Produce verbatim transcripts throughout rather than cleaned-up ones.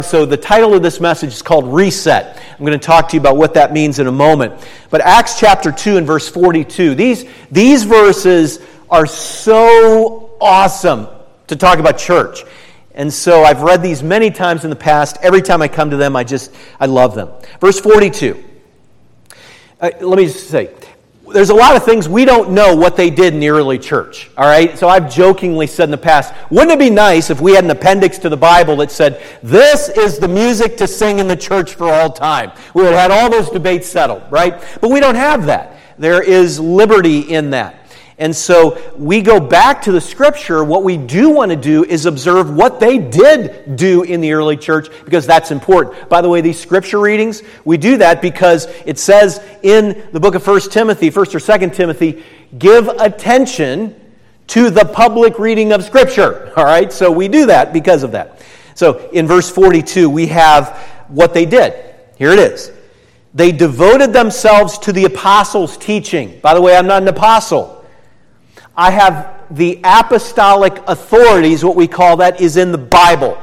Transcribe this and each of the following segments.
So the title of this message is called Reset. I'm going to talk to you about what that means in a moment. But Acts chapter two and verse forty-two, these, these verses are so awesome to talk about church. And so I've read these many times in the past. Every time I come to them, I just, I love them. Verse forty-two. Uh, let me just say, there's a lot of things we don't know what they did in the early church, all right? So I've jokingly said in the past, wouldn't it be nice if we had an appendix to the Bible that said, this is the music to sing in the church for all time? We would have had all those debates settled, right? But we don't have that. There is liberty in that. And so we go back to the Scripture. What we do want to do is observe what they did do in the early church, because that's important. By the way, these Scripture readings, we do that because it says in the book of First Timothy, First or Second Timothy, give attention to the public reading of Scripture. All right? So we do that because of that. So in verse forty-two, we have what they did. Here it is. They devoted themselves to the apostles' teaching. By the way, I'm not an apostle. I have the apostolic authorities, what we call that, is in the Bible.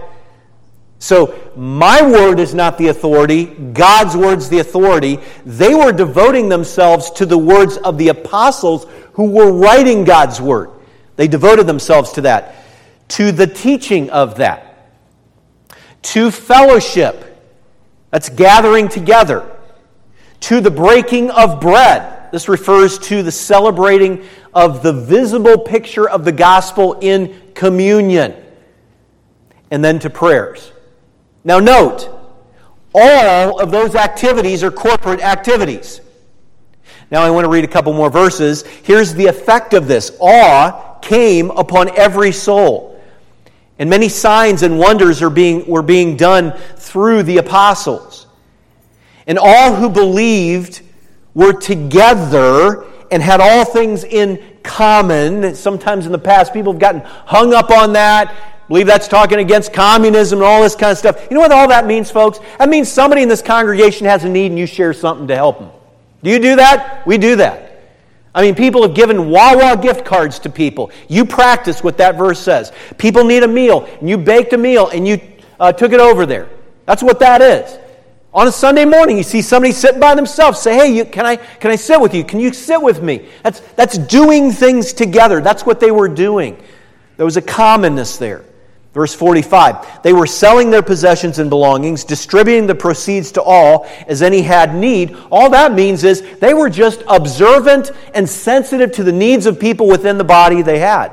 So my word is not the authority. God's word's the authority. They were devoting themselves to the words of the apostles who were writing God's word. They devoted themselves to that. To the teaching of that. To fellowship. That's gathering together. To the breaking of bread. This refers to the celebrating of the visible picture of the gospel in communion. And then to prayers. Now note, all of those activities are corporate activities. Now I want to read a couple more verses. Here's the effect of this. Awe came upon every soul. And many signs and wonders are being, were being done through the apostles. And all who believed were together and had all things in common. Sometimes in the past, people have gotten hung up on that. I believe that's talking against communism and all this kind of stuff. You know what all that means, folks? That means somebody in this congregation has a need and you share something to help them. Do you do that? We do that. I mean, people have given Wawa gift cards to people. You practice what that verse says. People need a meal, and you baked a meal, and you uh, took it over there. That's what that is. On a Sunday morning, you see somebody sitting by themselves. Say, hey, you, can I can I sit with you? Can you sit with me? That's, that's doing things together. That's what they were doing. There was a commonness there. Verse forty-five, they were selling their possessions and belongings, distributing the proceeds to all as any had need. All that means is they were just observant and sensitive to the needs of people within the body they had.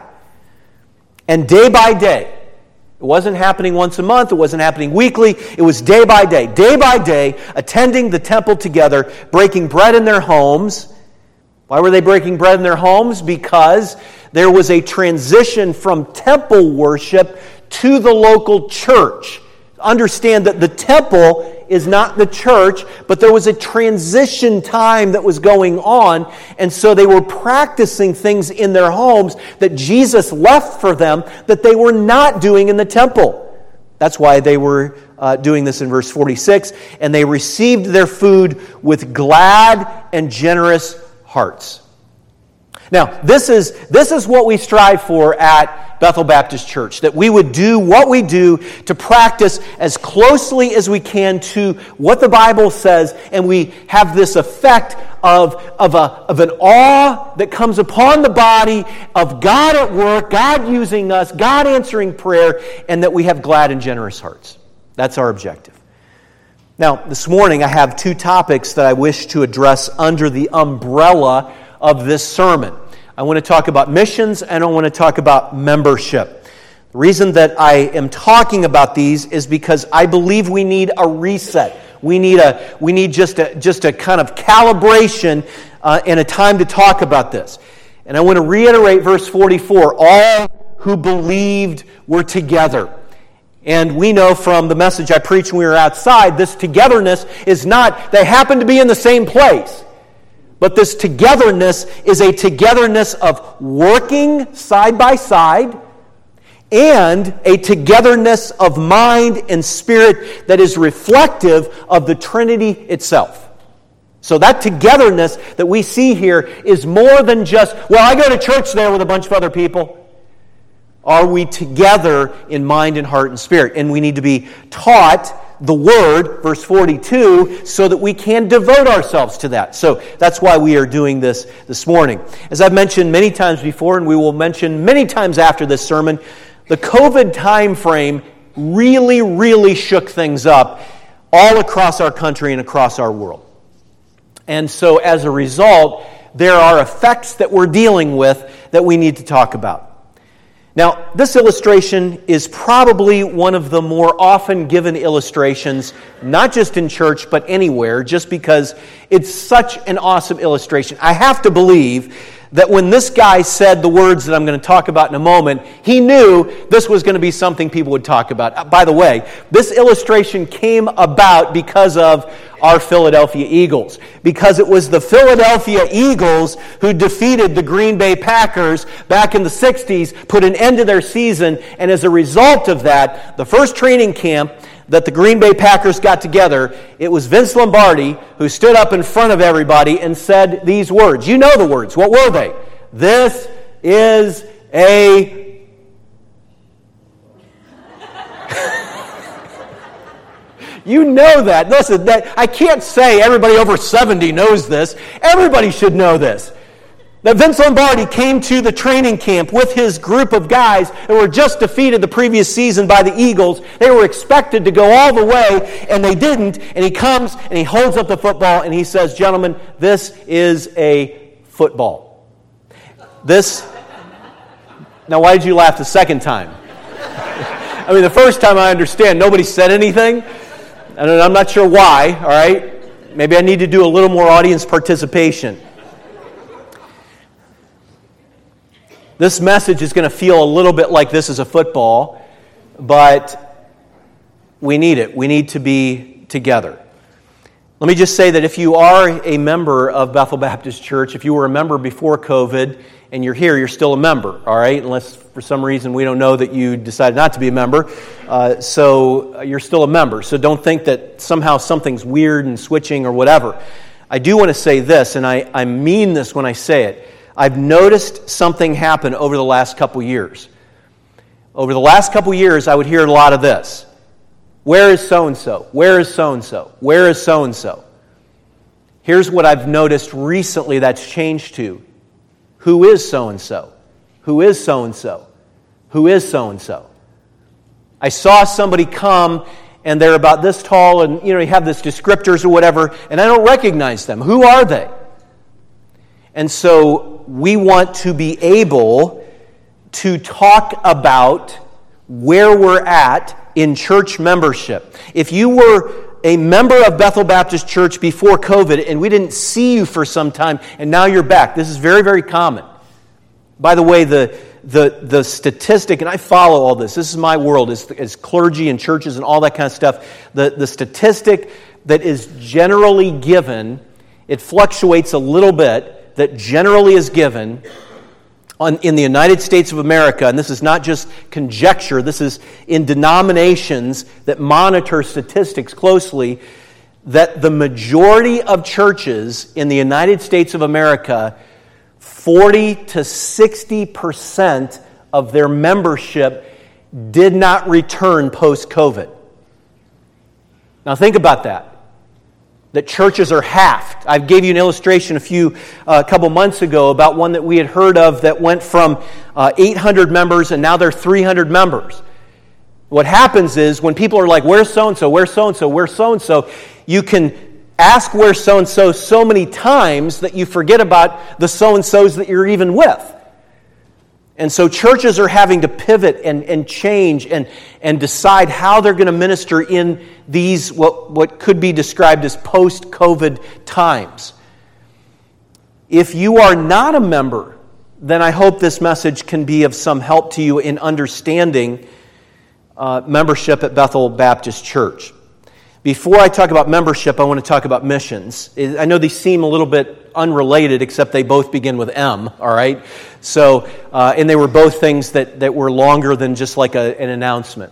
And day by day, it wasn't happening once a month. It wasn't happening weekly. It was day by day. Day by day, attending the temple together, breaking bread in their homes. Why were they breaking bread in their homes? Because there was a transition from temple worship to the local church. Understand that the temple is not the church, but there was a transition time that was going on, and so they were practicing things in their homes that Jesus left for them that they were not doing in the temple. That's why they were uh, doing this in verse forty-six, and they received their food with glad and generous hearts. Now, this is, this is what we strive for at Bethel Baptist Church, that we would do what we do to practice as closely as we can to what the Bible says, and we have this effect of, of, a, of an awe that comes upon the body of God at work, God using us, God answering prayer, and that we have glad and generous hearts. That's our objective. Now, this morning I have two topics that I wish to address under the umbrella of this sermon. I want to talk about missions and I want to talk about membership. The reason that I am talking about these is because I believe we need a reset. We need a we need just a just a kind of calibration uh, and a time to talk about this. And I want to reiterate verse forty-four. All who believed were together. And we know from the message I preached when we were outside, this togetherness is not they happen to be in the same place. But this togetherness is a togetherness of working side by side and a togetherness of mind and spirit that is reflective of the Trinity itself. So that togetherness that we see here is more than just, well, I go to church there with a bunch of other people. Are we together in mind and heart and spirit? And we need to be taught the Word, verse forty-two, so that we can devote ourselves to that. So that's why we are doing this this morning. As I've mentioned many times before, and we will mention many times after this sermon, the COVID time frame really, really shook things up all across our country and across our world. And so as a result, there are effects that we're dealing with that we need to talk about. Now, this illustration is probably one of the more often given illustrations, not just in church, but anywhere, just because it's such an awesome illustration. I have to believe that when this guy said the words that I'm going to talk about in a moment, he knew this was going to be something people would talk about. By the way, this illustration came about because of our Philadelphia Eagles. Because it was the Philadelphia Eagles who defeated the Green Bay Packers back in the sixties, put an end to their season, and as a result of that, the first training camp that the Green Bay Packers got together, it was Vince Lombardi who stood up in front of everybody and said these words. You know the words. What were they? This is a... You know that. Listen, that I can't say everybody over seventy knows this. Everybody should know this. That Vince Lombardi came to the training camp with his group of guys that were just defeated the previous season by the Eagles. They were expected to go all the way, and they didn't. And he comes, and he holds up the football, and he says, "Gentlemen, this is a football." This... Now, why did you laugh the second time? I mean, the first time I understand, nobody said anything. And I'm not sure why, all right? Maybe I need to do a little more audience participation. This message is going to feel a little bit like this is a football, but we need it. We need to be together. Let me just say that if you are a member of Bethel Baptist Church, if you were a member before COVID and you're here, you're still a member, all right? Unless for some reason we don't know that you decided not to be a member. Uh, so you're still a member. So don't think that somehow something's weird and switching or whatever. I do want to say this, and I, I mean this when I say it. I've noticed something happen over the last couple years. Over the last couple years, I would hear a lot of this. Where is so-and-so? Where is so-and-so? Where is so-and-so? Here's what I've noticed recently that's changed to. Who is so-and-so? Who is so-and-so? Who is so-and-so? I saw somebody come, and they're about this tall, and you know, you have this descriptors or whatever, and I don't recognize them. Who are they? And so we want to be able to talk about where we're at in church membership. If you were a member of Bethel Baptist Church before COVID and we didn't see you for some time and now you're back, this is very, very common. By the way, the the the statistic, and I follow all this, this is my world, as, as clergy and churches and all that kind of stuff, the, the statistic that is generally given, it fluctuates a little bit, that generally is given on, in the United States of America, and this is not just conjecture, this is in denominations that monitor statistics closely, that the majority of churches in the United States of America, forty to sixty percent of their membership did not return post-COVID. Now think about that. That churches are halved. I gave you an illustration a few, uh, a couple months ago about one that we had heard of that went from uh, eight hundred members and now they're three hundred members. What happens is when people are like, where's so-and-so, where's so-and-so, where's so-and-so, you can ask where so-and-so so many times that you forget about the so-and-sos that you're even with. And so churches are having to pivot and, and change and, and decide how they're going to minister in these, what, what could be described as post-COVID times. If you are not a member, then I hope this message can be of some help to you in understanding uh, membership at Bethel Baptist Church. Before I talk about membership, I want to talk about missions. I know these seem a little bit unrelated, except they both begin with M, all right? So, uh, and they were both things that, that were longer than just like a, an announcement.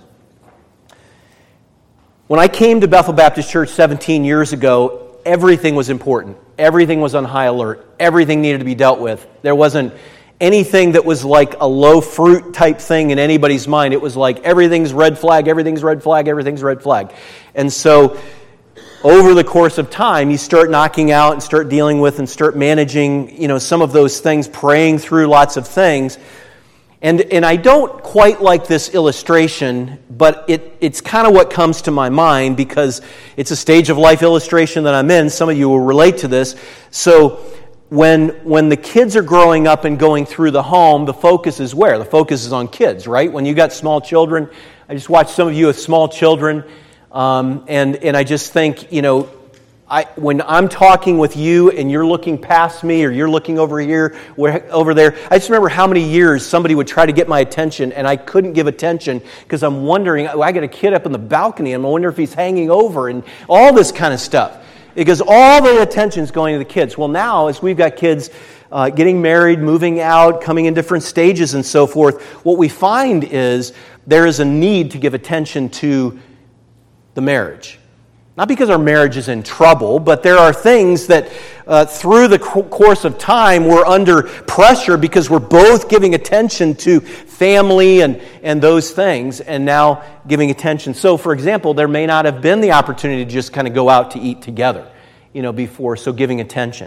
When I came to Bethel Baptist Church seventeen years ago, everything was important. Everything was on high alert. Everything needed to be dealt with. There wasn't anything that was like a low fruit type thing in anybody's mind. It was like everything's red flag, everything's red flag, everything's red flag. And so over the course of time, you start knocking out and start dealing with and start managing, you know, some of those things, praying through lots of things. And and I don't quite like this illustration, but it it's kind of what comes to my mind because it's a stage of life illustration that I'm in. Some of you will relate to this. So when when the kids are growing up and going through the home, the focus is where? The focus is on kids, right? When you got small children, I just watched some of you with small children, um, and and I just think, you know, I, when I'm talking with you and you're looking past me or you're looking over here, over there, I just remember how many years somebody would try to get my attention and I couldn't give attention because I'm wondering, I got a kid up in the balcony and I wonder if he's hanging over and all this kind of stuff. Because all the attention's going to the kids. Well, now, as we've got kids uh, getting married, moving out, coming in different stages and so forth, what we find is there is a need to give attention to the marriage. Not because our marriage is in trouble, but there are things that uh, through the course of time we're under pressure because we're both giving attention to family and, and those things, and now giving attention. So, for example, there may not have been the opportunity to just kind of go out to eat together, you know, before, so giving attention.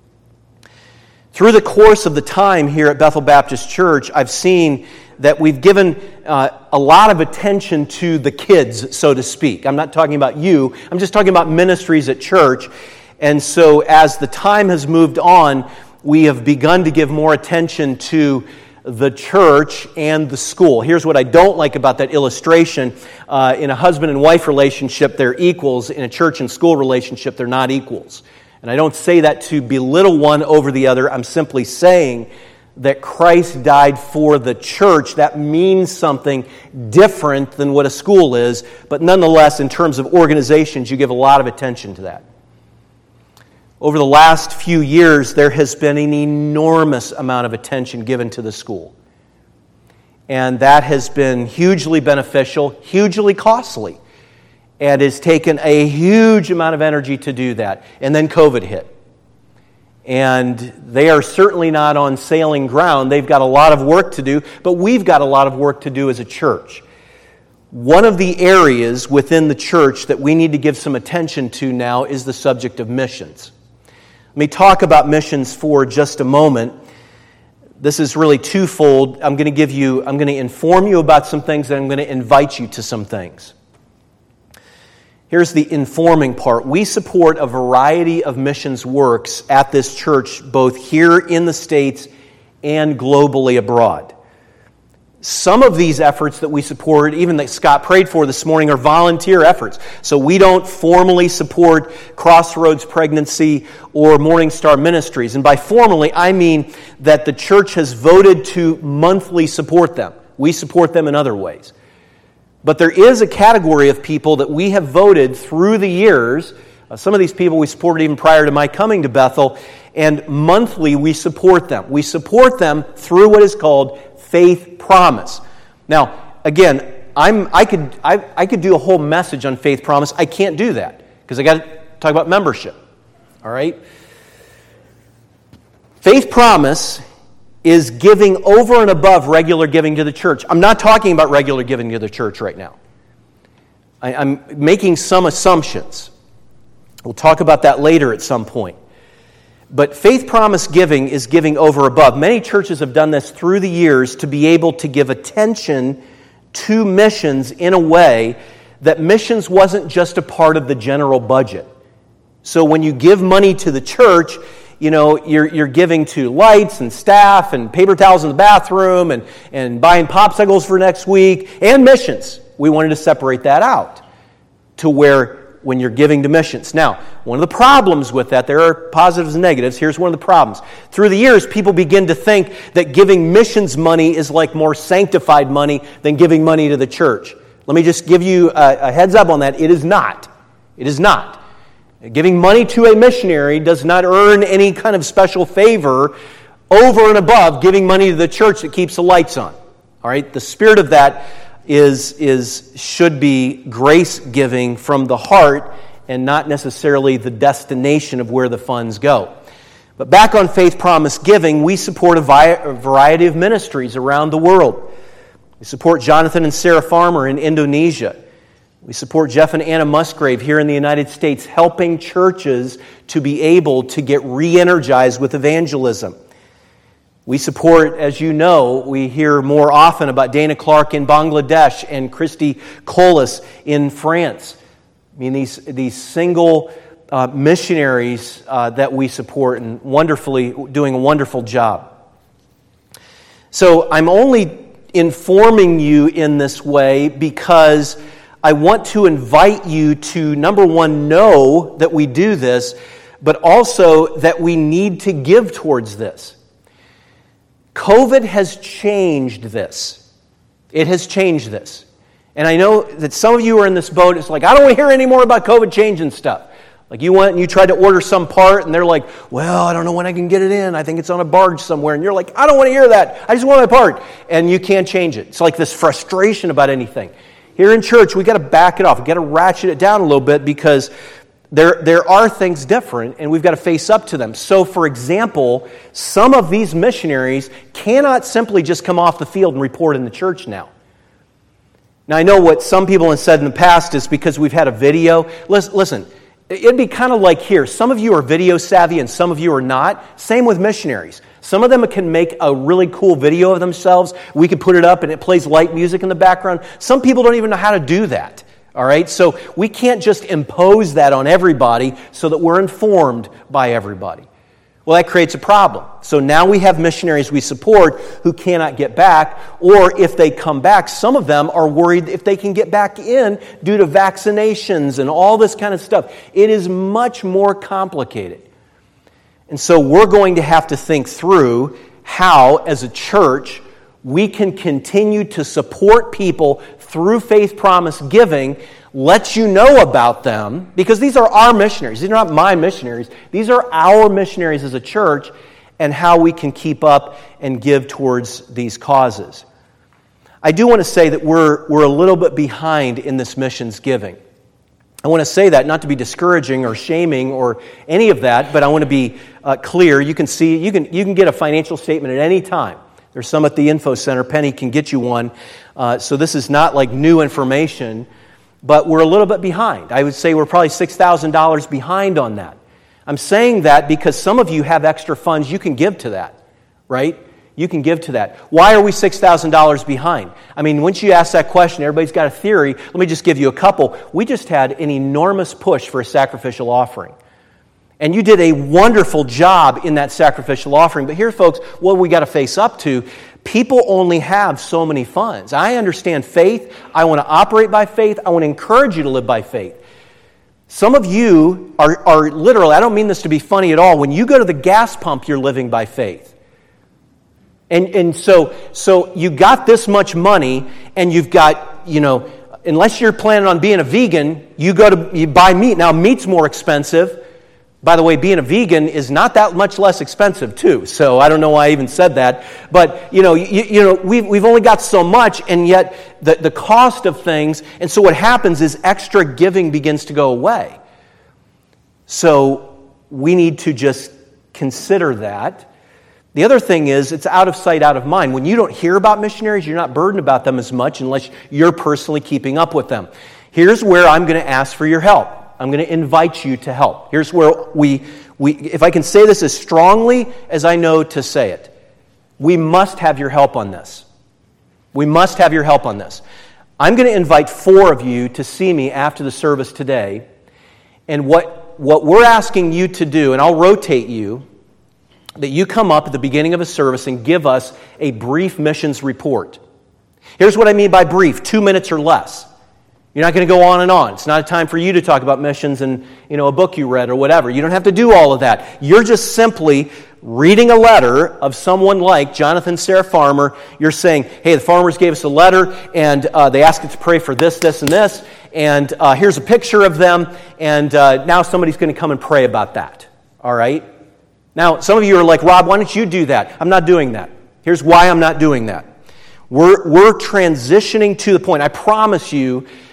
Through the course of the time here at Bethel Baptist Church, I've seen that we've given uh, a lot of attention to the kids, so to speak. I'm not talking about you. I'm just talking about ministries at church. And so as the time has moved on, we have begun to give more attention to the church and the school. Here's what I don't like about that illustration. Uh, in a husband and wife relationship, they're equals. In a church and school relationship, they're not equals. And I don't say that to belittle one over the other. I'm simply saying that Christ died for the church. That means something different than what a school is. But nonetheless, in terms of organizations, you give a lot of attention to that. Over the last few years, there has been an enormous amount of attention given to the school. And that has been hugely beneficial, hugely costly. And it's taken a huge amount of energy to do that. And then COVID hit. And they are certainly not on sailing ground. They've got a lot of work to do, but we've got a lot of work to do as a church. One of the areas within the church that we need to give some attention to now is the subject of missions. Let me talk about missions for just a moment. This is really twofold. I'm going to give you, I'm going to inform you about some things, and I'm going to invite you to some things. Here's the informing part. We support a variety of missions works at this church, both here in the States and globally abroad. Some of these efforts that we support, even that Scott prayed for this morning, are volunteer efforts. So we don't formally support Crossroads Pregnancy or Morning Star Ministries. And by formally, I mean that the church has voted to monthly support them. We support them in other ways. But there is a category of people that we have voted through the years. Uh, some of these people we supported even prior to my coming to Bethel. And monthly we support them. We support them through what is called Faith Promise. Now, again, I'm, I could I, I could do a whole message on Faith Promise. I can't do that because I got to talk about membership. All right? Faith Promise is giving over and above regular giving to the church. I'm not talking about regular giving to the church right now. I, I'm making some assumptions. We'll talk about that later at some point. But Faith Promise giving is giving over above. Many churches have done this through the years to be able to give attention to missions in a way that missions wasn't just a part of the general budget. So when you give money to the church, you know, you're you're giving to lights and staff and paper towels in the bathroom and, and buying popsicles for next week and missions. We wanted to separate that out to where when you're giving to missions. Now, one of the problems with that, there are positives and negatives. Here's one of the problems. Through the years, people begin to think that giving missions money is like more sanctified money than giving money to the church. Let me just give you a, a heads up on that. It is not. It is not. Giving money to a missionary does not earn any kind of special favor over and above giving money to the church that keeps the lights on. All right? The spirit of that is, is should be grace giving from the heart and not necessarily the destination of where the funds go. But back on Faith Promise Giving, we support a, vi- a variety of ministries around the world. We support Jonathan and Sarah Farmer in Indonesia. We support Jeff and Anna Musgrave here in the United States, helping churches to be able to get re-energized with evangelism. We support, as you know, we hear more often about Dana Clark in Bangladesh and Christy Colas in France. I mean, these, these single uh, missionaries uh, that we support and wonderfully doing a wonderful job. So I'm only informing you in this way because I want to invite you to, number one, know that we do this, but also that we need to give towards this. COVID has changed this. It has changed this. And I know that some of you are in this boat. It's like, I don't want to hear any more about COVID changing stuff. Like you went and you tried to order some part, and they're like, well, I don't know when I can get it in. I think it's on a barge somewhere. And you're like, I don't want to hear that. I just want my part. And you can't change it. It's like this frustration about anything. Here in church, we got to back it off. We got to ratchet it down a little bit because there, there are things different, and we've got to face up to them. So, for example, some of these missionaries cannot simply just come off the field and report in the church now. Now, I know what some people have said in the past is because we've had a video. Listen, it'd be kind of like here. Some of you are video savvy and some of you are not. Same with missionaries. Some of them can make a really cool video of themselves. We could put it up and it plays light music in the background. Some people don't even know how to do that. All right? So we can't just impose that on everybody so that we're informed by everybody. Well, that creates a problem. So now we have missionaries we support who cannot get back, or if they come back, some of them are worried if they can get back in due to vaccinations and all this kind of stuff. It is much more complicated. And so we're going to have to think through how, as a church, we can continue to support people through Faith Promise Giving, let you know about them, because these are our missionaries. These are not my missionaries. These are our missionaries as a church, and how we can keep up and give towards these causes. I do want to say that we're, we're a little bit behind in this missions giving. I want to say that not to be discouraging or shaming or any of that, but I want to be uh, clear. You can see, you can you can get a financial statement at any time. There's some at the info center. Penny can get you one. Uh, so this is not like new information, but we're a little bit behind. I would say we're probably six thousand dollars behind on that. I'm saying that because some of you have extra funds you can give to that, right? You can give to that. Why are we six thousand dollars behind? I mean, once you ask that question, everybody's got a theory. Let me just give you a couple. We just had an enormous push for a sacrificial offering. And you did a wonderful job in that sacrificial offering. But here, folks, what we got to face up to, people only have so many funds. I understand faith. I want to operate by faith. I want to encourage you to live by faith. Some of you are, are literally, I don't mean this to be funny at all, when you go to the gas pump, you're living by faith. And and so so you got this much money, and you've got, you know, unless you're planning on being a vegan, you go to you buy meat. Now, meat's more expensive. By the way, being a vegan is not that much less expensive, too. So I don't know why I even said that. But, you know, you, you know we've, we've only got so much, and yet the, the cost of things, and so what happens is extra giving begins to go away. So we need to just consider that. The other thing is, it's out of sight, out of mind. When you don't hear about missionaries, you're not burdened about them as much unless you're personally keeping up with them. Here's where I'm going to ask for your help. I'm going to invite you to help. Here's where we, we, if I can say this as strongly as I know to say it, we must have your help on this. We must have your help on this. I'm going to invite four of you to see me after the service today, and what, what we're asking you to do, and I'll rotate you, that you come up at the beginning of a service and give us a brief missions report. Here's what I mean by brief, two minutes or less. You're not going to go on and on. It's not a time for you to talk about missions and, you know, a book you read or whatever. You don't have to do all of that. You're just simply reading a letter of someone like Jonathan Sarah Farmer. You're saying, hey, the farmers gave us a letter, and uh, they asked us to pray for this, this, and this, and uh, here's a picture of them, and uh, now somebody's going to come and pray about that. All right? Now, some of you are like, Rob, why don't you do that? I'm not doing that. Here's why I'm not doing that. We're, we're transitioning to the point. I promise you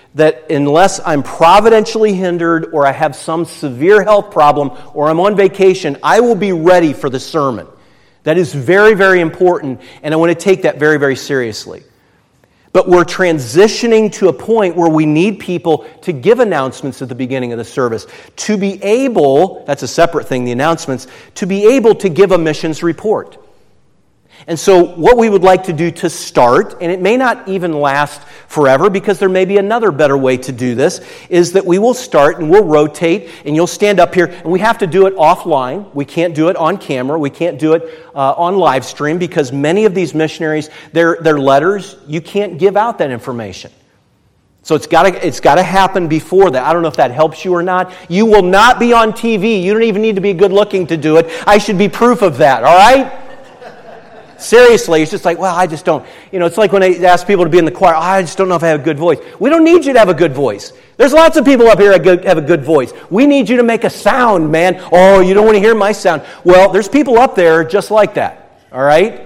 that unless I'm providentially hindered or I have some severe health problem or I'm on vacation, I will be ready for the sermon. That is very, very important, and I want to take that very, very seriously. But we're transitioning to a point where we need people to give announcements at the beginning of the service. To be able, that's a separate thing, the announcements, to be able to give a missions report. And so what we would like to do to start, and it may not even last forever because there may be another better way to do this, is that we will start and we'll rotate and you'll stand up here, and we have to do it offline. We can't do it on camera. We can't do it uh, on live stream because many of these missionaries, their, their letters, you can't give out that information. So it's got to it's got to happen before that. I don't know if that helps you or not. You will not be on T V. You don't even need to be good looking to do it. I should be proof of that, all right? Seriously, it's just like, well, I just don't. You know, it's like when I ask people to be in the choir, oh, I just don't know if I have a good voice. We don't need you to have a good voice. There's lots of people up here that have a good voice. We need you to make a sound, man. Oh, you don't want to hear my sound. Well, there's people up there just like that, all right?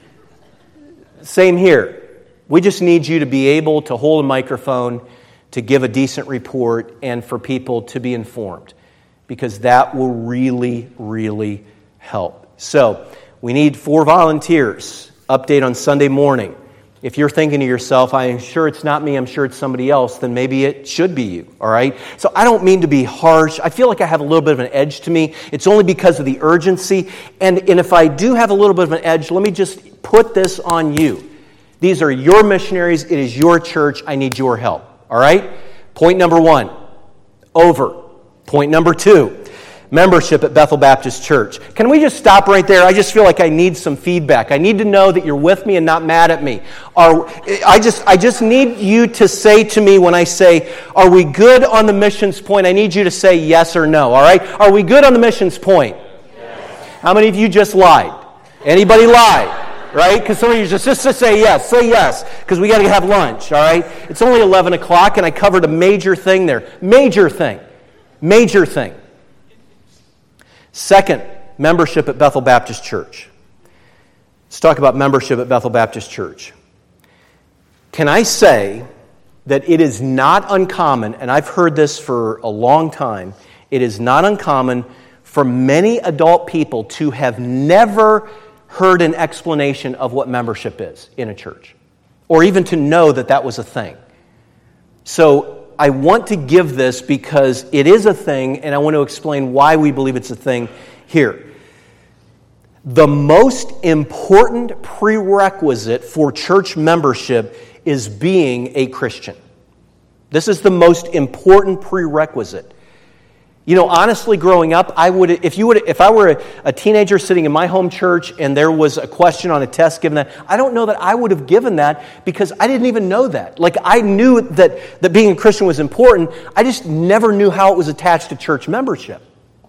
Same here. We just need you to be able to hold a microphone, to give a decent report, and for people to be informed, because that will really, really help. So, we need four volunteers. Update on Sunday morning. If you're thinking to yourself, I'm sure it's not me, I'm sure it's somebody else, then maybe it should be you, all right? So I don't mean to be harsh. I feel like I have a little bit of an edge to me. It's only because of the urgency. And, and if I do have a little bit of an edge, let me just put this on you. These are your missionaries. It is your church. I need your help, all right? Point number one, over. Point number two, membership at Bethel Baptist Church. Can we just stop right there? I just feel like I need some feedback. I need to know that you're with me and not mad at me. Are, I just I just need you to say to me when I say, are we good on the missions point? I need you to say yes or no, all right? Are we good on the missions point? Yes. How many of you just lied? Anybody lied? Right? Because some of you just, just to say yes, say yes, because we got to have lunch, all right? It's only eleven o'clock, and I covered a major thing there. Major thing. Major thing. Second, membership at Bethel Baptist Church. Let's talk about membership at Bethel Baptist Church. Can I say that it is not uncommon, and I've heard this for a long time, it is not uncommon for many adult people to have never heard an explanation of what membership is in a church, or even to know that that was a thing. So I want to give this because it is a thing, and I want to explain why we believe it's a thing here. The most important prerequisite for church membership is being a Christian. This is the most important prerequisite. You know, honestly, growing up, I would if you would if I were a, a teenager sitting in my home church and there was a question on a test given that, I don't know that I would have given that because I didn't even know that. Like, I knew that, that being a Christian was important. I just never knew how it was attached to church membership.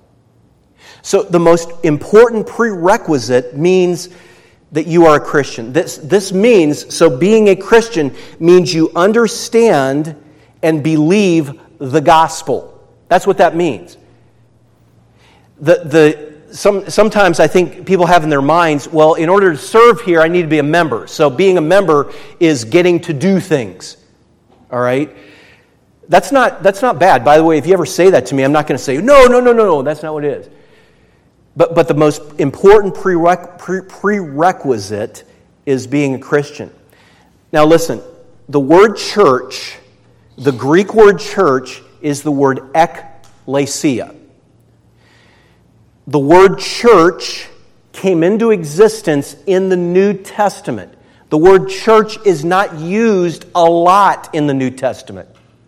So the most important prerequisite means that you are a Christian. This, this means, so being a Christian means you understand and believe the gospel. That's what that means. The the some sometimes I think people have in their minds, well, in order to serve here, I need to be a member. So being a member is getting to do things. All right? That's not that's not bad. By the way, if you ever say that to me, I'm not going to say, no, no, no, no, no, that's not what it is. But but the most important prereq, pre, prerequisite is being a Christian. Now listen, the word church, the Greek word church, is the word ekklesia. The word church came into existence in the New Testament. The word church is not used a lot in the New Testament.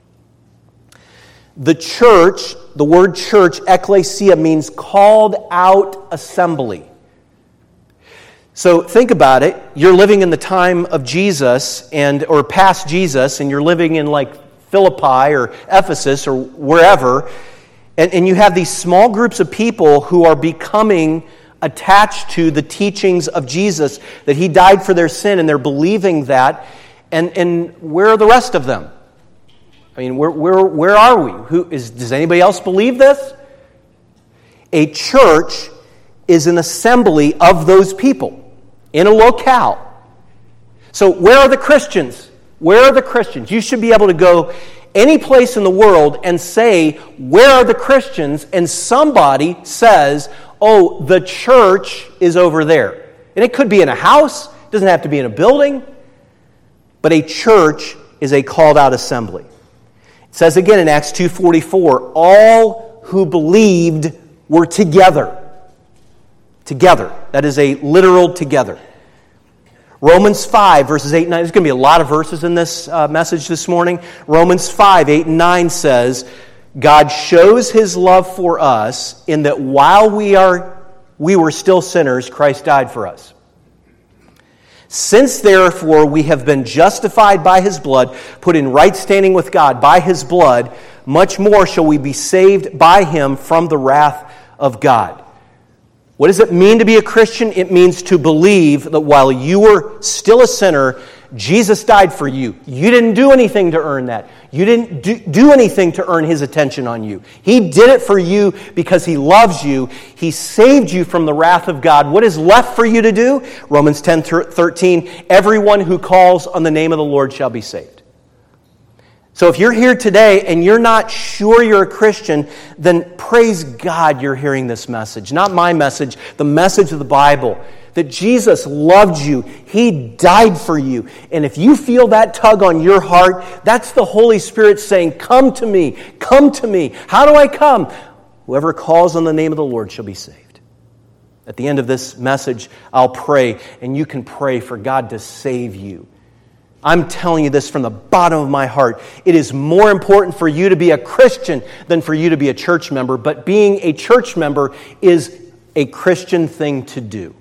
The church, the word church, ekklesia, means called out assembly. So think about it. You're living in the time of Jesus and or past Jesus, and you're living in like Philippi or Ephesus or wherever, and, and you have these small groups of people who are becoming attached to the teachings of Jesus, that He died for their sin, and they're believing that, and, and where are the rest of them? I mean, where where where are we? Who is? Does anybody else believe this? A church is an assembly of those people in a locale. So where are the Christians? Where are the Christians? You should be able to go any place in the world and say, where are the Christians? And somebody says, oh, the church is over there. And it could be in a house. It doesn't have to be in a building. But a church is a called out assembly. It says again in Acts two forty-four, all who believed were together. Together. That is a literal together. Romans five, verses eight and nine. There's going to be a lot of verses in this uh, message this morning. Romans five, eight and nine says, God shows His love for us in that while we are we were still sinners, Christ died for us. Since therefore we have been justified by His blood, put in right standing with God by His blood, much more shall we be saved by Him from the wrath of God. What does it mean to be a Christian? It means to believe that while you were still a sinner, Jesus died for you. You didn't do anything to earn that. You didn't do, do anything to earn His attention on you. He did it for you because He loves you. He saved you from the wrath of God. What is left for you to do? Romans ten thirteen, everyone who calls on the name of the Lord shall be saved. So if you're here today and you're not sure you're a Christian, then praise God you're hearing this message. Not my message, the message of the Bible. That Jesus loved you. He died for you. And if you feel that tug on your heart, that's the Holy Spirit saying, come to me, come to me. How do I come? Whoever calls on the name of the Lord shall be saved. At the end of this message, I'll pray, and you can pray for God to save you. I'm telling you this from the bottom of my heart. It is more important for you to be a Christian than for you to be a church member, but being a church member is a Christian thing to do.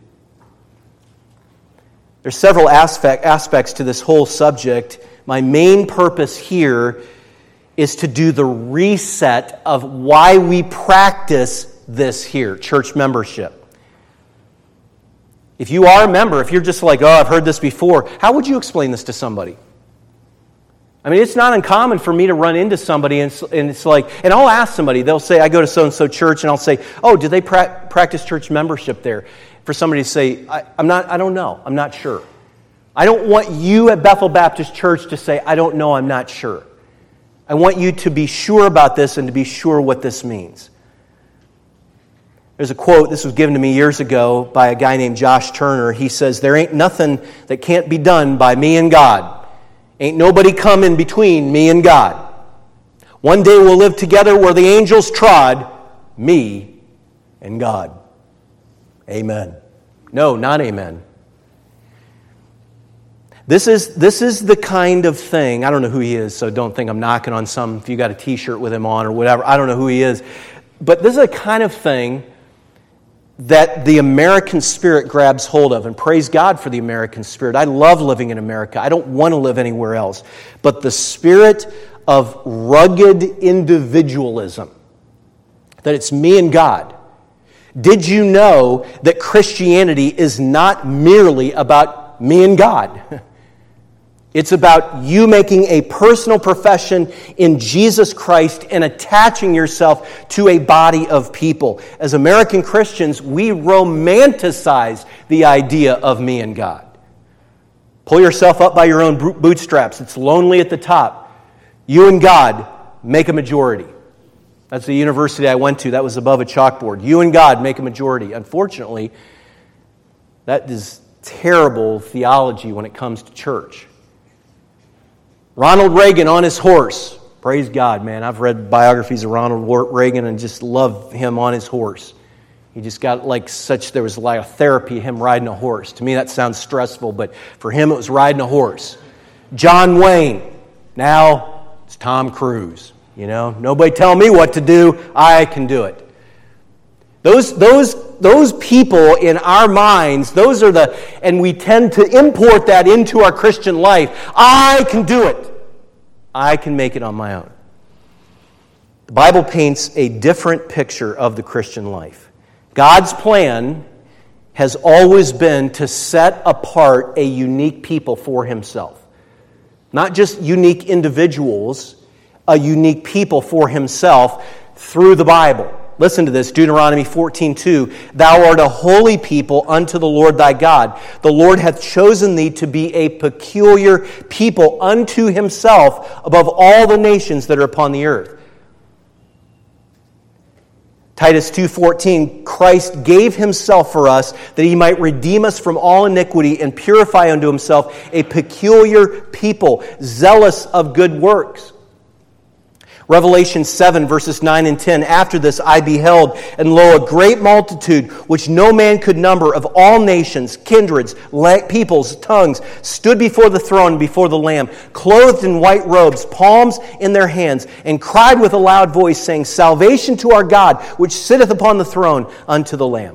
There's several aspect, aspects to this whole subject. My main purpose here is to do the reset of why we practice this here, church membership. If you are a member, if you're just like, oh, I've heard this before, how would you explain this to somebody? I mean, it's not uncommon for me to run into somebody and it's, and it's like, and I'll ask somebody, they'll say, I go to so-and-so church, and I'll say, oh, do they pra- practice church membership there? For somebody to say, I, I'm not, I don't know, I'm not sure. I don't want you at Bethel Baptist Church to say, I don't know, I'm not sure. I want you to be sure about this and to be sure what this means. There's a quote, this was given to me years ago by a guy named Josh Turner. He says, there ain't nothing that can't be done by me and God. Ain't nobody come in between me and God. One day we'll live together where the angels trod, me and God. Amen. No, not amen. This is, this is the kind of thing, I don't know who he is, so don't think I'm knocking on some, if you got a t-shirt with him on or whatever, I don't know who he is. But this is a kind of thing that the American spirit grabs hold of. And praise God for the American spirit. I love living in America. I don't want to live anywhere else. But the spirit of rugged individualism, that it's me and God. Did you know that Christianity is not merely about me and God? It's about you making a personal profession in Jesus Christ and attaching yourself to a body of people. As American Christians, we romanticize the idea of me and God. Pull yourself up by your own bootstraps. It's lonely at the top. You and God make a majority. That's the university I went to. That was above a chalkboard. You and God make a majority. Unfortunately, that is terrible theology when it comes to church. Ronald Reagan on his horse. Praise God, man. I've read biographies of Ronald Reagan and just love him on his horse. He just got like such, there was like a therapy of him riding a horse. To me that sounds stressful, but for him it was riding a horse. John Wayne. Now it's Tom Cruise. You know, nobody tell me what to do. I can do it. Those, those, those people in our minds, those are the, and we tend to import that into our Christian life. I can do it. I can make it on my own. The Bible paints a different picture of the Christian life. God's plan has always been to set apart a unique people for Himself. Not just unique individuals, a unique people for Himself through the Bible. Listen to this, Deuteronomy fourteen two. Thou art a holy people unto the Lord thy God. The Lord hath chosen thee to be a peculiar people unto himself above all the nations that are upon the earth. Titus two fourteen, Christ gave himself for us that he might redeem us from all iniquity and purify unto himself a peculiar people, zealous of good works. Revelation seven, verses nine and ten, after this I beheld, and lo, a great multitude, which no man could number, of all nations, kindreds, peoples, tongues, stood before the throne, before the Lamb, clothed in white robes, palms in their hands, and cried with a loud voice, saying, Salvation to our God, which sitteth upon the throne, unto the Lamb.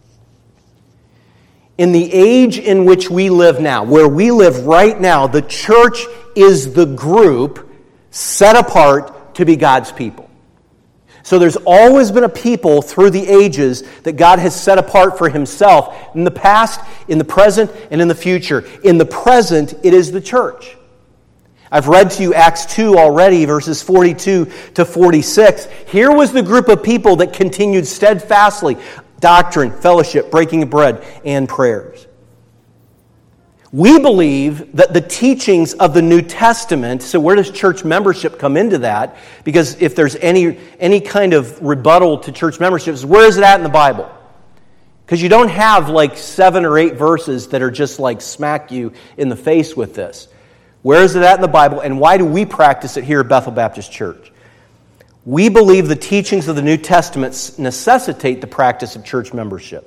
In the age in which we live now, where we live right now, the church is the group set apart to be God's people. So there's always been a people through the ages that God has set apart for himself in the past, in the present, and in the future. In the present, it is the church. I've read to you Acts two already, verses forty-two to forty-six. Here was the group of people that continued steadfastly doctrine, fellowship, breaking of bread, and prayers. We believe that the teachings of the New Testament, so where does church membership come into that? Because if there's any, any kind of rebuttal to church memberships, where is it at in the Bible? Because you don't have like seven or eight verses that are just like smack you in the face with this. Where is it at in the Bible, and why do we practice it here at Bethel Baptist Church? We believe the teachings of the New Testament necessitate the practice of church membership.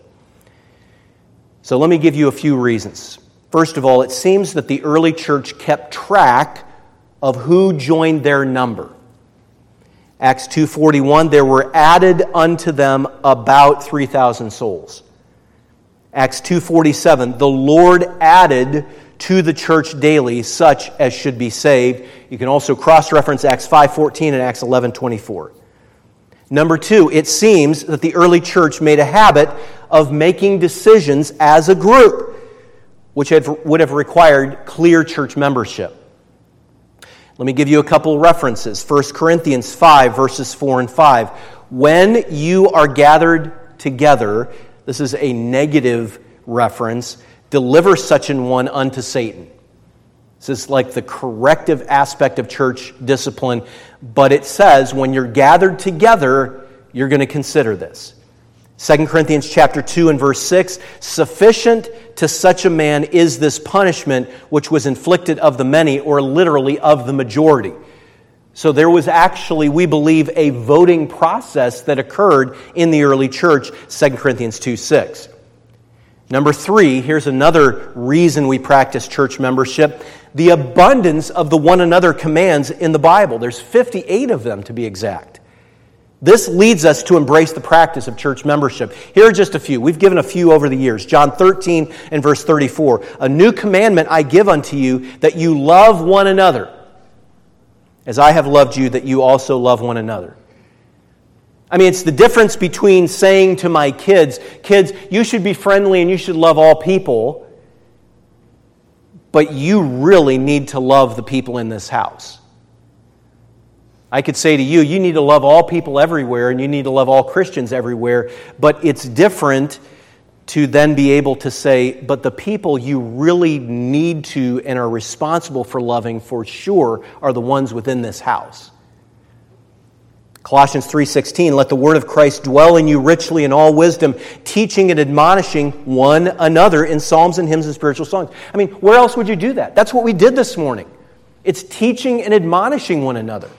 So let me give you a few reasons. First of all, it seems that the early church kept track of who joined their number. Acts two forty-one, there were added unto them about three thousand souls. Acts two forty-seven, the Lord added to the church daily such as should be saved. You can also cross-reference Acts five fourteen and Acts eleven twenty-four. Number two, it seems that the early church made a habit of making decisions as a group, which would have required clear church membership. Let me give you a couple of references. First Corinthians five, verses four and five. When you are gathered together, this is a negative reference, deliver such an one unto Satan. This is like the corrective aspect of church discipline, but it says when you're gathered together, you're going to consider this. Second Corinthians chapter two and verse six, sufficient to such a man is this punishment which was inflicted of the many, or literally of the majority. So there was actually, we believe, a voting process that occurred in the early church, Second Corinthians two six. Number three, here's another reason we practice church membership, the abundance of the one another commands in the Bible. There's fifty-eight of them to be exact. This leads us to embrace the practice of church membership. Here are just a few. We've given a few over the years. John thirteen and verse thirty-four. A new commandment I give unto you, that you love one another, as I have loved you, that you also love one another. I mean, it's the difference between saying to my kids, kids, you should be friendly and you should love all people, but you really need to love the people in this house. I could say to you, you need to love all people everywhere and you need to love all Christians everywhere, but it's different to then be able to say, but the people you really need to and are responsible for loving for sure are the ones within this house. Colossians three sixteen, let the word of Christ dwell in you richly in all wisdom, teaching and admonishing one another in psalms and hymns and spiritual songs. I mean, where else would you do that? That's what we did this morning. It's teaching and admonishing one another.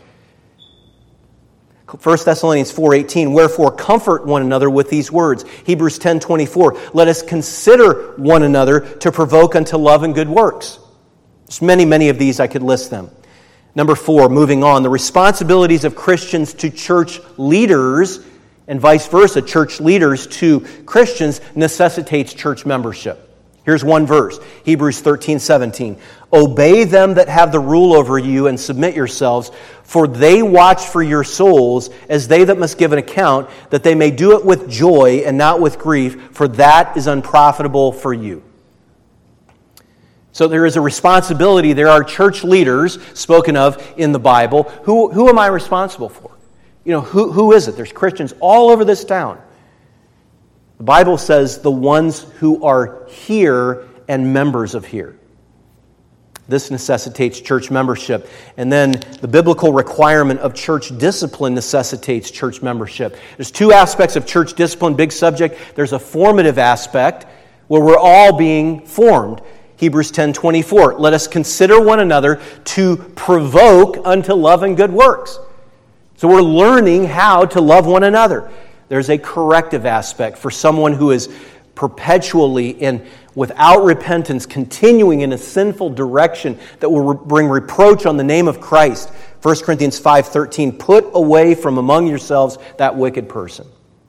First Thessalonians four eighteen, wherefore comfort one another with these words. Hebrews ten twenty-four, let us consider one another to provoke unto love and good works. There's many, many of these, I could list them. Number four, moving on, the responsibilities of Christians to church leaders and vice versa, church leaders to Christians necessitates church membership. Here's one verse, Hebrews thirteen seventeen. Obey them that have the rule over you and submit yourselves, for they watch for your souls as they that must give an account, that they may do it with joy and not with grief, for that is unprofitable for you. So there is a responsibility. There are church leaders spoken of in the Bible. Who, who am I responsible for? You know, who, who is it? There's Christians all over this town. The Bible says the ones who are here and members of here. This necessitates church membership. And then the biblical requirement of church discipline necessitates church membership. There's two aspects of church discipline, big subject. There's a formative aspect where we're all being formed. Hebrews ten twenty-four, let us consider one another to provoke unto love and good works. So we're learning how to love one another. There's a corrective aspect for someone who is perpetually and without repentance continuing in a sinful direction that will re- bring reproach on the name of Christ. First Corinthians five thirteen, put away from among yourselves that wicked person.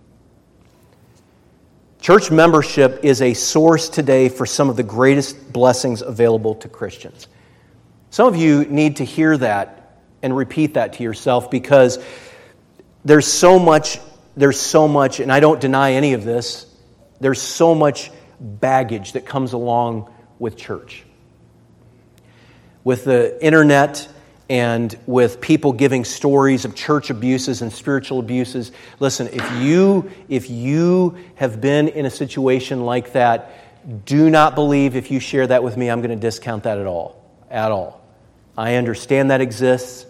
Church membership is a source today for some of the greatest blessings available to Christians. Some of you need to hear that and repeat that to yourself, because there's so much, there's so much, and I don't deny any of this, there's so much baggage that comes along with church. With the internet and with people giving stories of church abuses and spiritual abuses, listen, if you if you have been in a situation like that, do not believe if you share that with me, I'm going to discount that at all. At all. I understand that exists,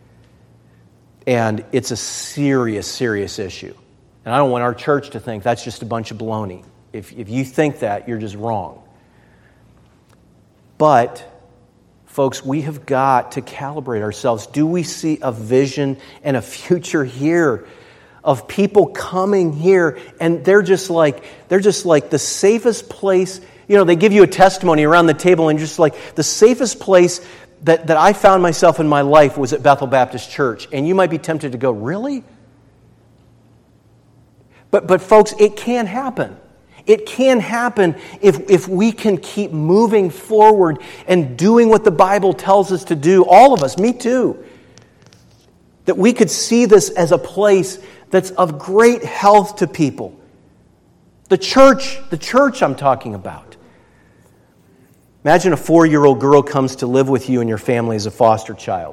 and it's a serious, serious issue. And I don't want our church to think that's just a bunch of baloney. If, if you think that, you're just wrong. But, folks, we have got to calibrate ourselves. Do we see a vision and a future here of people coming here, and they're just like they're just like the safest place? You know, they give you a testimony around the table, and just like the safest place that, that I found myself in my life was at Bethel Baptist Church. And you might be tempted to go, really? But but folks, it can happen. It can happen if, if we can keep moving forward and doing what the Bible tells us to do. All of us, me too. That we could see this as a place that's of great health to people. The church, the church I'm talking about. Imagine a four-year-old girl comes to live with you and your family as a foster child.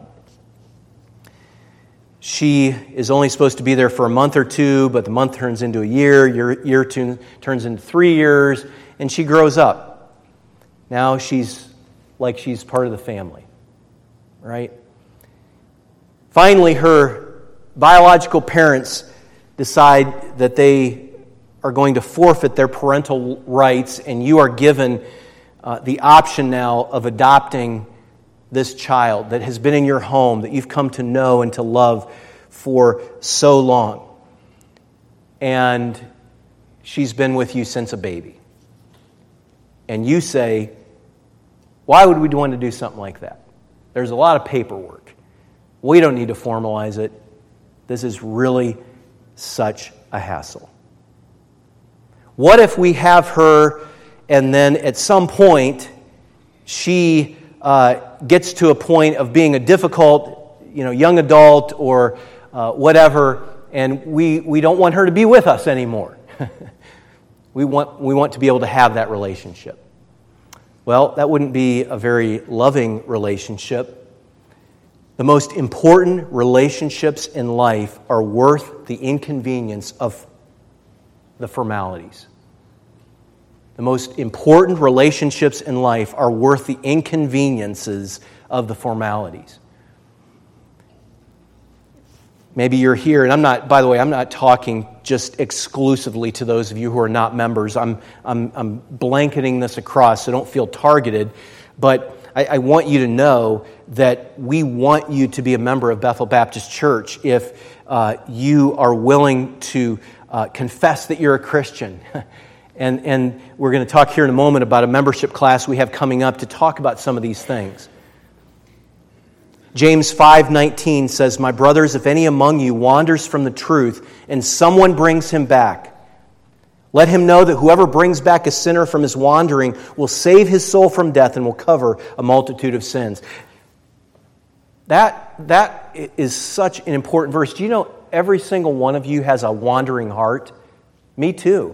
She is only supposed to be there for a month or two, but the month turns into a year, year, year two turns into three years, and she grows up. Now she's like she's part of the family, right? Finally, her biological parents decide that they are going to forfeit their parental rights, and you are given uh, the option now of adopting this child that has been in your home, that you've come to know and to love for so long. And she's been with you since a baby. And you say, why would we want to do something like that? There's a lot of paperwork. We don't need to formalize it. This is really such a hassle. What if we have her, and then at some point she Uh, gets to a point of being a difficult, you know, young adult or uh, whatever, and we, we don't want her to be with us anymore. we want we want to be able to have that relationship. Well, that wouldn't be a very loving relationship. The most important relationships in life are worth the inconvenience of the formalities. The most important relationships in life are worth the inconveniences of the formalities. Maybe you're here, and I'm not, by the way, I'm not talking just exclusively to those of you who are not members. I'm I'm, I'm blanketing this across, so don't feel targeted. But I, I want you to know that we want you to be a member of Bethel Baptist Church if uh, you are willing to uh, confess that you're a Christian. And, and we're going to talk here in a moment about a membership class we have coming up to talk about some of these things. James five nineteen says, my brothers, if any among you wanders from the truth and someone brings him back, let him know that whoever brings back a sinner from his wandering will save his soul from death and will cover a multitude of sins. That, that is such an important verse. Do you know every single one of you has a wandering heart? Me too.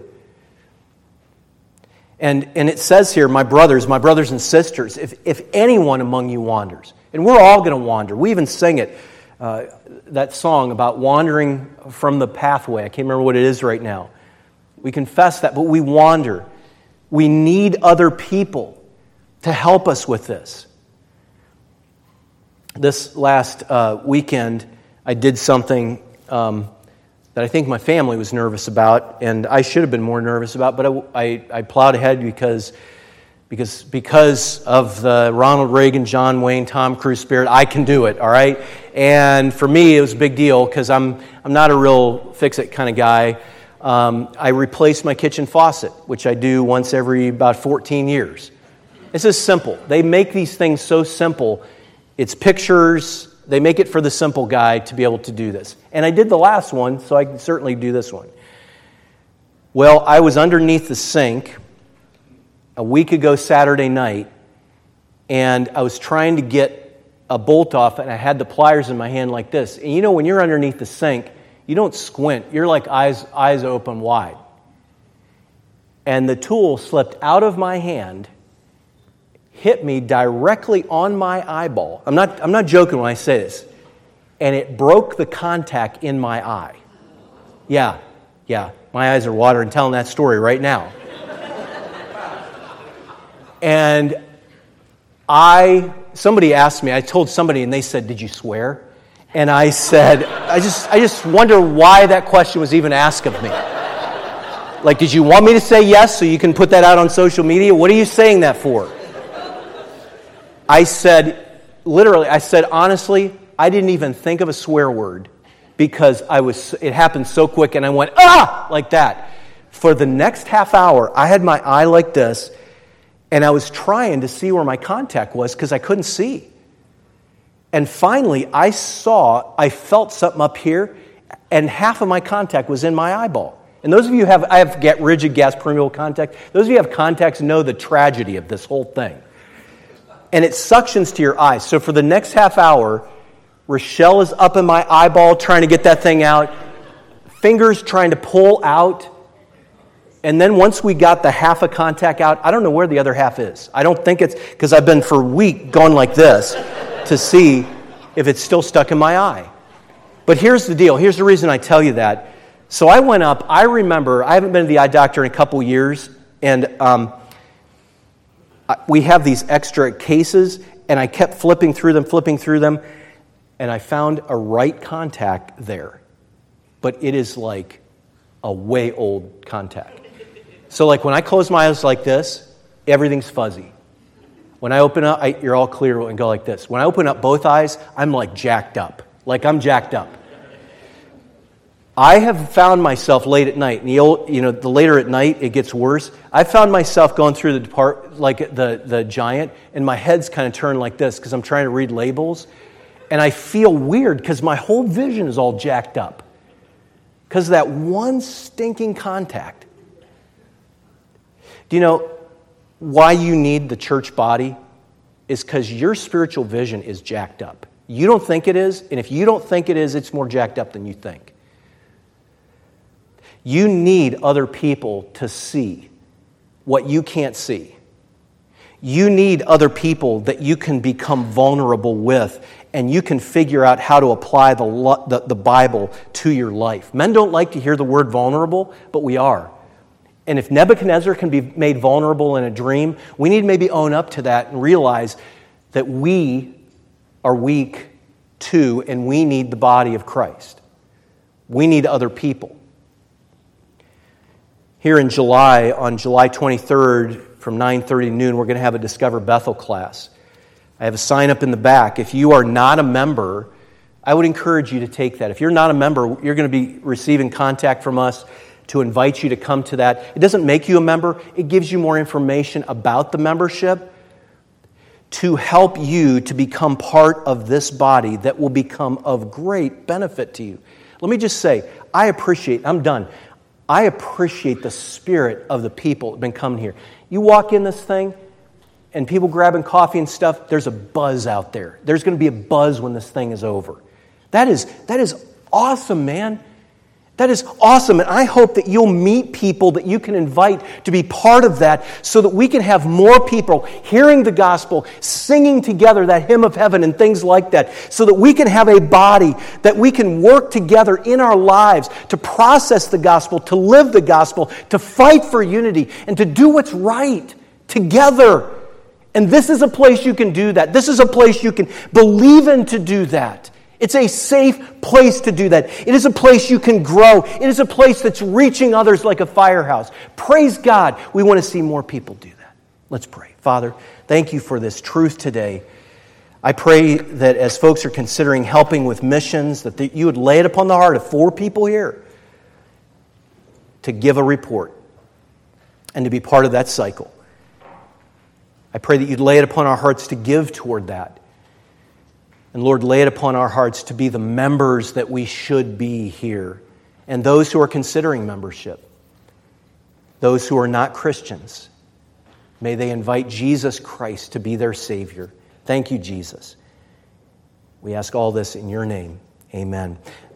And, and it says here, my brothers, my brothers and sisters, if, if anyone among you wanders, and we're all going to wander. We even sing it. uh, that song about wandering from the pathway. I can't remember what it is right now. We confess that, but we wander. We need other people to help us with this. This last uh, weekend, I did something um, that I think my family was nervous about, and I should have been more nervous about, but I, I, I plowed ahead because, because, because of the Ronald Reagan, John Wayne, Tom Cruise spirit. I can do it, all right? And for me, it was a big deal because I'm, I'm not a real fix-it kind of guy. Um, I replaced my kitchen faucet, which I do once every about fourteen years. It's just simple. They make these things so simple. It's pictures. They make it for the simple guy to be able to do this. And I did the last one, so I can certainly do this one. Well, I was underneath the sink a week ago Saturday night, and I was trying to get a bolt off, and I had the pliers in my hand like this. And you know, when you're underneath the sink, you don't squint. You're like eyes, eyes open wide. And the tool slipped out of my hand, hit me directly on my eyeball. I'm not, I'm not joking when I say this. And it broke the contact in my eye. Yeah, yeah. My eyes are watering telling that story right now. And I, somebody asked me, I told somebody and they said, "Did you swear?" And I said, I just, I just wonder why that question was even asked of me. Like, did you want me to say yes so you can put that out on social media? What are you saying that for? I said, literally, I said, honestly, I didn't even think of a swear word because I was. It happened so quick and I went, ah, like that. For the next half hour, I had my eye like this and I was trying to see where my contact was because I couldn't see. And finally, I saw, I felt something up here and half of my contact was in my eyeball. And those of you who have, I have get rigid gas permeable contact, those of you who have contacts know the tragedy of this whole thing. And it suctions to your eyes. So for the next half hour, Rochelle is up in my eyeball trying to get that thing out, fingers trying to pull out. And then once we got the half of contact out, I don't know where the other half is. I don't think it's, because I've been for a week going like this to see if it's still stuck in my eye. But here's the deal. Here's the reason I tell you that. So I went up. I remember, I haven't been to the eye doctor in a couple years, and um, we have these extra cases, and I kept flipping through them, flipping through them, and I found a right contact there. But it is like a way old contact. So like when I close my eyes like this, everything's fuzzy. When I open up, I, you're all clear and go like this. When I open up both eyes, I'm like jacked up. Like I'm jacked up. I have found myself late at night, and the old, you know, the later at night it gets worse. I found myself going through the depart like the, the giant, and my head's kind of turned like this because I'm trying to read labels, and I feel weird because my whole vision is all jacked up because of that one stinking contact. Do you know why you need the church body? Is because your spiritual vision is jacked up. You don't think it is, and if you don't think it is, it's more jacked up than you think. You need other people to see what you can't see. You need other people that you can become vulnerable with, and you can figure out how to apply the, the, the Bible to your life. Men don't like to hear the word vulnerable, but we are. And if Nebuchadnezzar can be made vulnerable in a dream, we need to maybe own up to that and realize that we are weak too, and we need the body of Christ. We need other people. Here in July, on July twenty-third, from nine thirty to noon, we're going to have a Discover Bethel class. I have a sign up in the back. If you are not a member, I would encourage you to take that. If you're not a member, you're going to be receiving contact from us to invite you to come to that. It doesn't make you a member. It gives you more information about the membership to help you to become part of this body that will become of great benefit to you. Let me just say, I appreciate, I'm done. I appreciate the spirit of the people that have been coming here. You walk in this thing, and people grabbing coffee and stuff, there's a buzz out there. There's going to be a buzz when this thing is over. That is, that is awesome, man. That is awesome, and I hope that you'll meet people that you can invite to be part of that so that we can have more people hearing the gospel, singing together that hymn of heaven and things like that, so that we can have a body that we can work together in our lives to process the gospel, to live the gospel, to fight for unity, and to do what's right together. And this is a place you can do that. This is a place you can believe in to do that. It's a safe place to do that. It is a place you can grow. It is a place that's reaching others like a firehouse. Praise God. We want to see more people do that. Let's pray. Father, thank you for this truth today. I pray that as folks are considering helping with missions, that you would lay it upon the heart of four people here to give a report and to be part of that cycle. I pray that you'd lay it upon our hearts to give toward that. And Lord, lay it upon our hearts to be the members that we should be here. And those who are considering membership, those who are not Christians, may they invite Jesus Christ to be their Savior. Thank you, Jesus. We ask all this in your name. Amen.